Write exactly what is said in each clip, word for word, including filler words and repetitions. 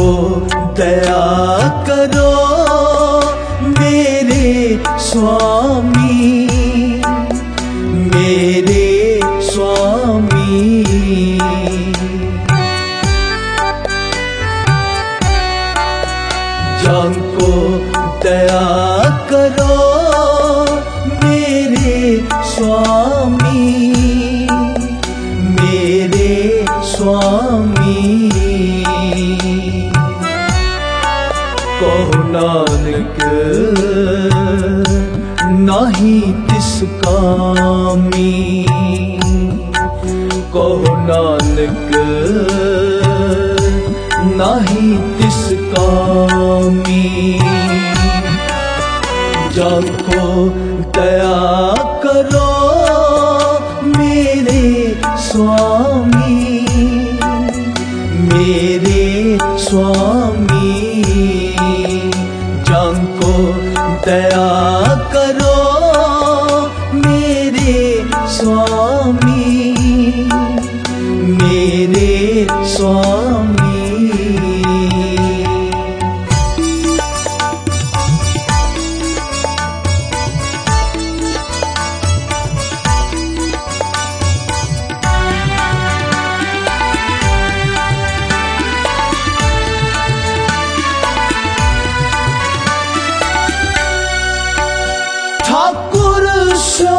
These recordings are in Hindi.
जाको दया करो मेरे स्वामी, मेरे स्वामी। जाको दया करो मेरे स्वामी, मेरे स्वामी। कहो नानक नाही तिस कामी, कहो नानक नाही तिस कामी। जाको दया करो मेरे स्वामी, मेरे स्वामी। जाको दया करो मेरे स्वामी, मेरे स्वामी। ठाकुर सो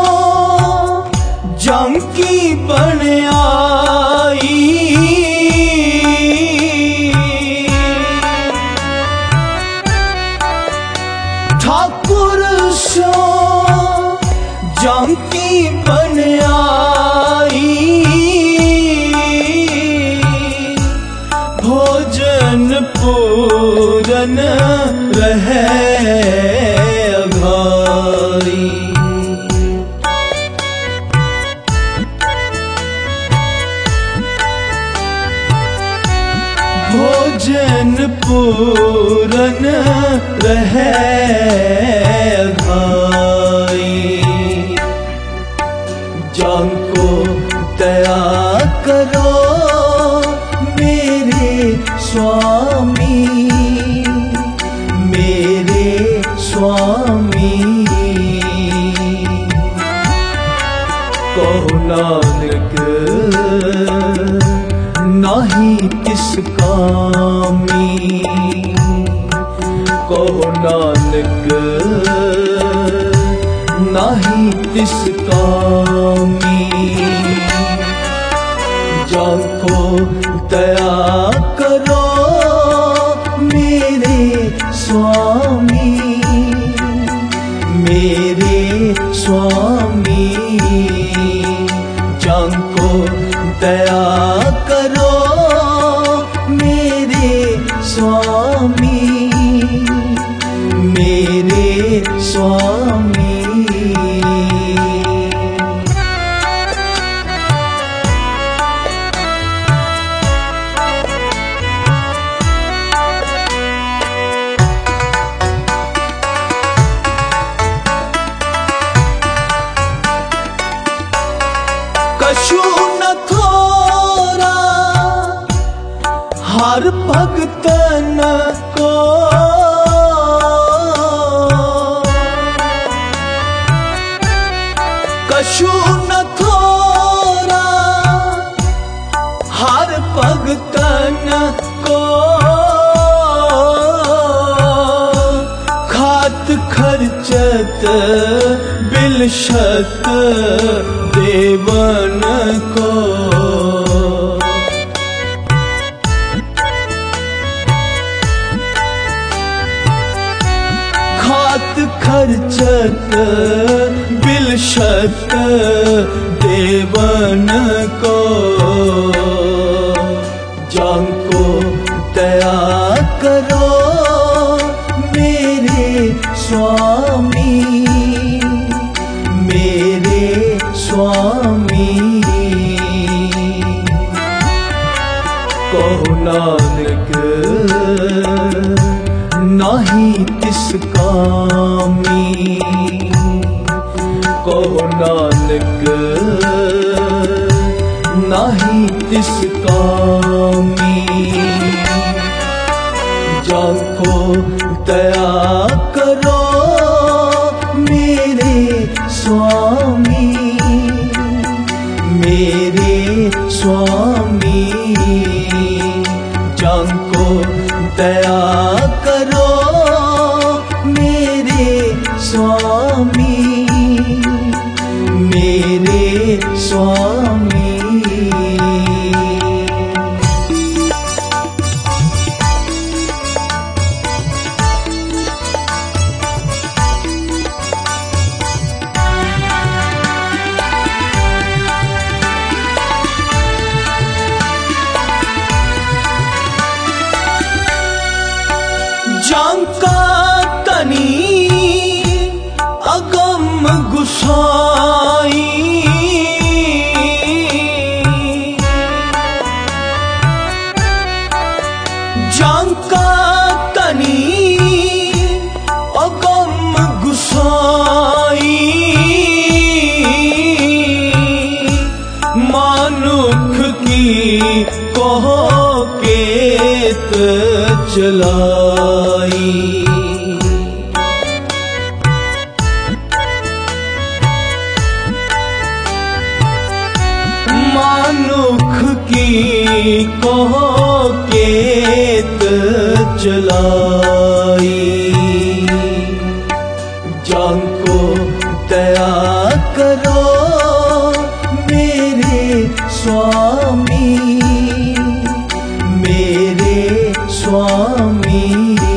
जंकी बन आई, ठाकुर सो जंकी बन आई। भोजन पूरन रहे अघारी, भोजन पूरन रहे अघारी। जाको दया करो मेरे स्वामी, मेरे स्वामी। कहो नानक नाही तिस कामी, कहो नानक नाही तिस कामी। जाको दया करो मेरे स्वामी, मेरे स्वामी। जाको दया करो मेरे स्वामी, मेरे स्वामी। कछु न थोरा हर भगतन को, कछु न थोरा हर भगतन को। खात खर्चत बिलशत देवन को। खात खर्चत बिलशत देवन को। जाको दया करो मेरे स्वामी, मेरे स्वामी। कहो नानक नाही तिस कामी, कहो नानक नाही तिस कामी। जाको दया करो मेरे स्वामी, मेरे स्वामी। जाको दया करो मेरे स्वामी, मेरे स्वामी। जांका तनी अगम गुसाई, जांका तनी अगम गुसाई। मानुख की कहो केत चलाई, मानुख की कहो केत चलाई। जाको दया करो मेरे स्वामी, मेरे स्वामी।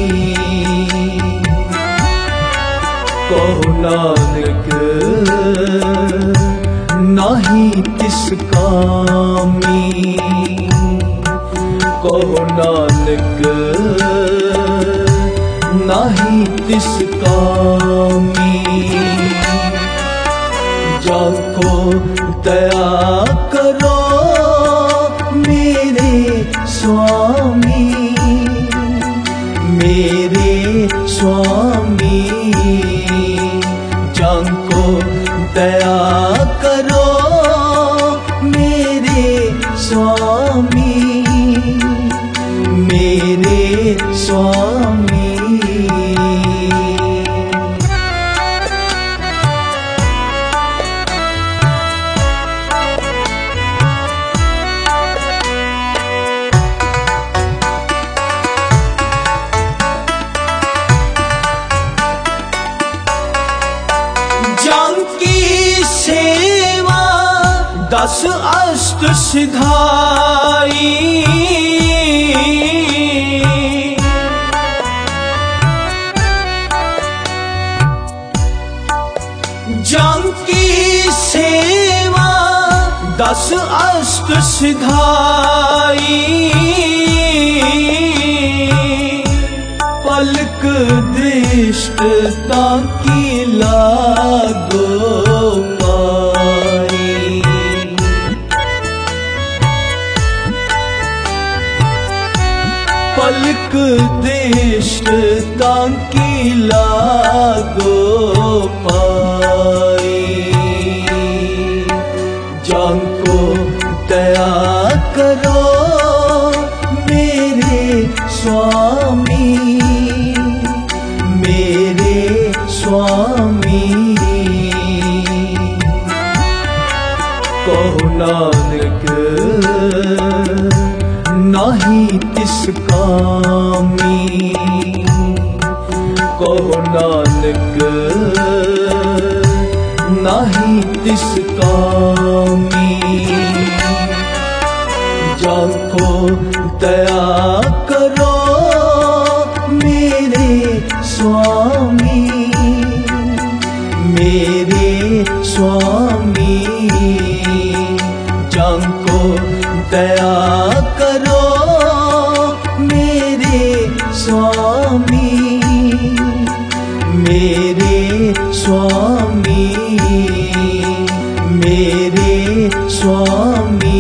कहो नानक नाही तिस कामी, कहो नानक नाही तिस कामी। जाको दया करो मेरे स्वामी, मेरे स्वामी। जाको दया करो मेरे स्वामी, मेरे स्वामी। जांकी सेवा दस अष्ट सिधाई, जांकी सेवा दस अष्ट सिधाई। पलक दृष्टता की लागो पाई, पलक दृष्टता की लागो पाई। जाको दया करो मेरे स्वामी, मेरे स्वामी। कहो नानक नाही तिस कामी, कहो नानक नाही तिस कामी। जाको दया करो मेरे स्वामी, मेरे स्वामी। जाको दया करो मेरे स्वामी, मेरे स्वामी, मेरे स्वामी,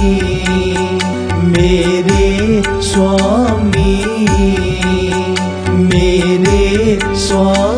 मेरे स्वामी, मेरे स्वामी।